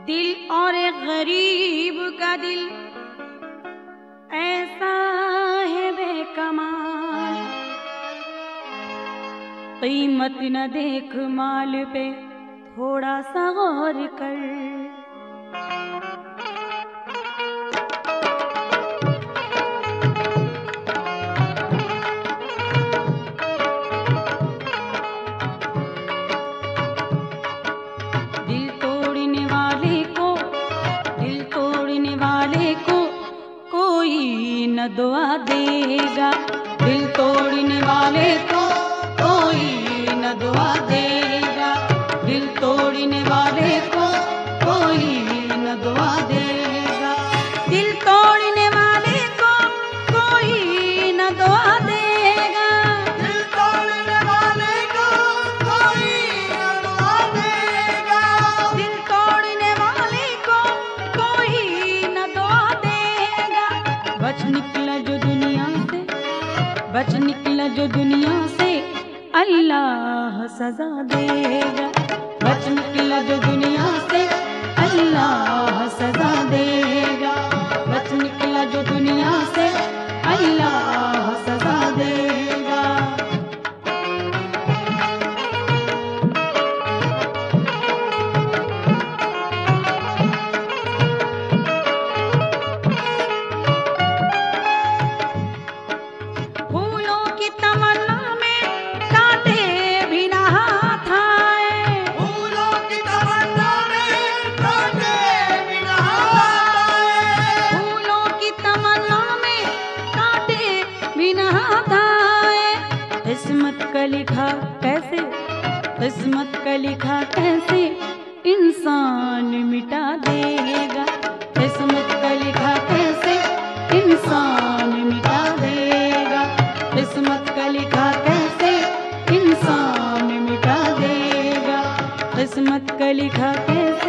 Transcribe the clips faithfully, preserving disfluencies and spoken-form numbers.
दिल और एक गरीब का दिल ऐसा है बेकमाल, कीमत न देख माल पे थोड़ा सा गौर कर। दिल तोड़ने वाले को दिल तोड़ने वाले को कोई न दुआ देगा, दिल तोड़ने वाले को कोई न दुआ देगा, दिल तोड़ने वाले को कोई न दुआ देगा, दिल तोड़ने वाले को कोई न दुआ देगा, दिल तोड़ने वाले को कोई न दुआ देगा, दिल तोड़ने वाले को कोई न दुआ देगा। बच निकला जो दुनिया से बच निकला जो दुनिया से अल्लाह सजा देगा, बच निकला जो दुनिया से अल्लाह सजा देगा, बच निकला जो दुनिया से अल्लाह सजा देगा। फूलों की तमन्ना में कांटे भी ना हाथ आए, फूलों की तमन्ना में कांटे भी न हाथ आए, फूलों की तमन्ना में कांटे भी ना हाथ आए। किस्मत का लिखा कैसे किस्मत का लिखा कैसे इंसान मिटा देगा, किस्मत का लिखा कैसे इंसान मिटा देगा, किस्मत का लिखा कैसे इंसान मिटा देगा, किस्मत का लिखा कैसे।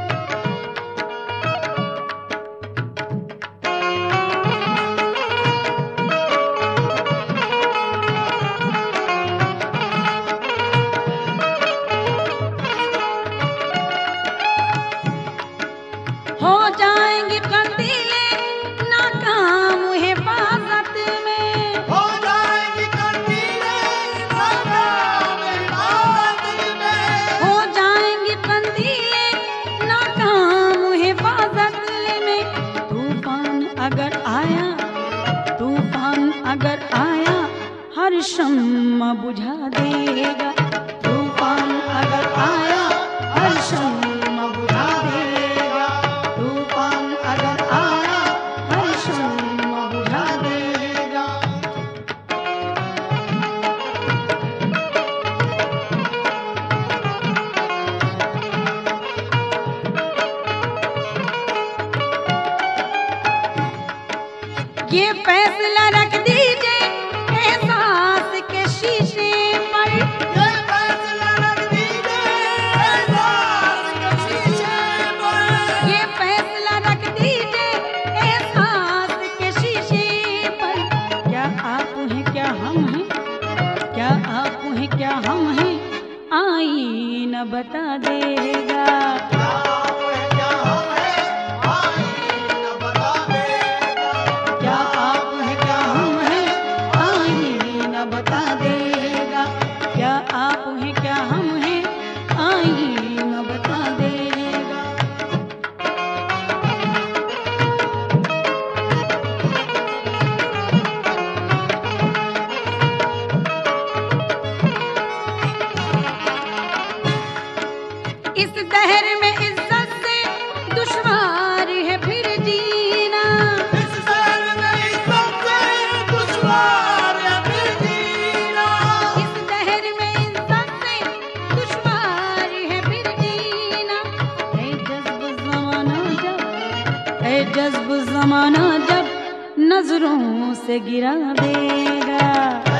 हो जाएंगी कंदीलें नाकाम हिफाजत में, हो जाएगी कंदीलें नाकाम हिफाजत में, हो जाएंगी कंदीलें नाकाम हिफाजत में। तूफान अगर आया तूफान अगर आया हर शम्मा बुझा देगा, तूफान अगर आया हर शम्मा बुझा देगा, तूफान अगर आया हर शम्मा बुझा देगा। ये फैसला रख दीजिए एहसास के शीशे पर, ये फैसला रख दीजिए एहसास के शीशे पर, ये फैसला रख दीजिए एहसास के शीशे पर। क्या आप हैं क्या हम हैं, क्या आप हैं क्या हम हैं, आईना बता देगा, क्या आप हैं क्या हम हैं, आईना बता देगा, क्या आप हैं क्या हम हैं, आईना बता देगा, क्या आप हैं क्या हम हैं, आईना बता देगा। इस दहर में इज्जत से दुश्वार है फिर जीना, इस शहर में इज्जत से दुश्वार है फिर जीना, इस दहर में इज्जत से दुश्वार है फिर जीना। है जज्ब ज़माना जब है जज्ब ज़माना जब नजरों से गिरा देगा,